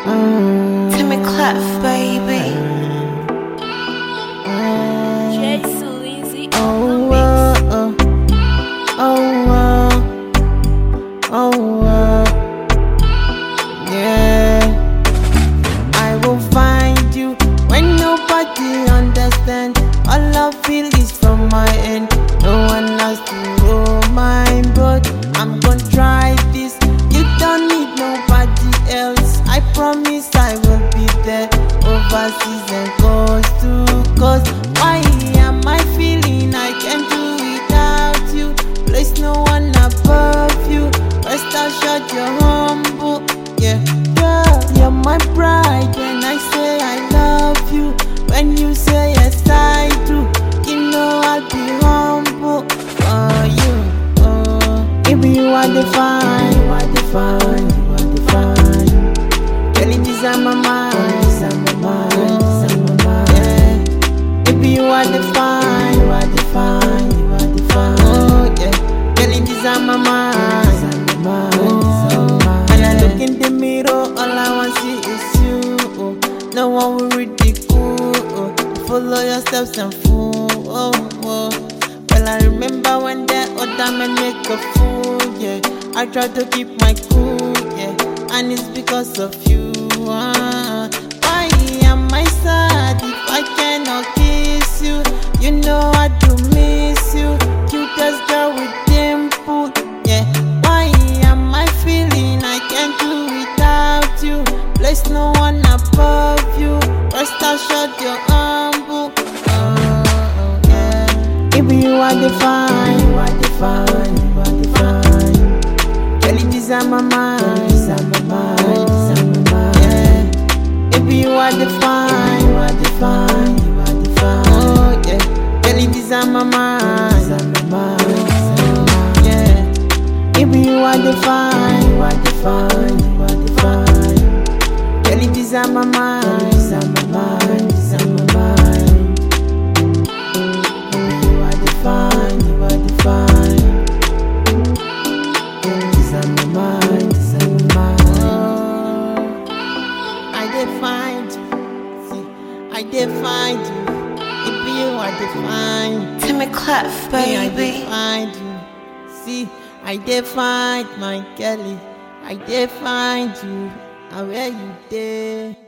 Timmy Clef, baby. Jay Sulizi Oh, on the mix. yeah. I will find you when nobody understand. All I feel is from my end. No one has to know mine, but I'm gonna try this. You don't need nobody else. I promise I will be there. Overseas and coast to coast. Why am I feeling I can't do without you? Place no one above you. Rest assured you're humble. Yeah, girl, you're my bride. When I say I love you, when you say yes I do, you know I'll be humble for you. Baby, you are divine, you are divine, you are divine. Girl, these are my mind, these are my mind, these are my mind. Yeah. Baby, you are divine, you are divine, you are divine. Oh yeah, girl, these are my mind, these are my mind, these are my mind. When I look in the mirror, all I want see is you. No one will ridicule. Follow your steps and fool. Well, I remember when the other men make a fool. Yeah, I try to keep my cool. Yeah, and it's because of you. Why am I sad if I cannot kiss you? You know I do miss you. Cutest girl with dimple. Yeah, why am I feeling I can't do without you? Place no one above you. Rest assured you're humble. Yeah. Baby, you are divine, you are divine, you are divine. Kelly, these are my mind, these are my mind, these are my mind. Yeah. Baby, you are divine, you are divine, you are divine. Oh yeah. Kelly, these are my mind, these are my mind, these are my mind. Yeah. Baby, you are divine, you are divine, you are divine. Kelly, these are my mind, these are my mind, these are my mind. Baby, you are divine, you are divine. These are my mind, these are my mind. I defined you, see, I defined you. Baby, you are divine. Timmy Clef, Me, I baby. defined you. See, I defined my Kelly. I defined you. And where you there?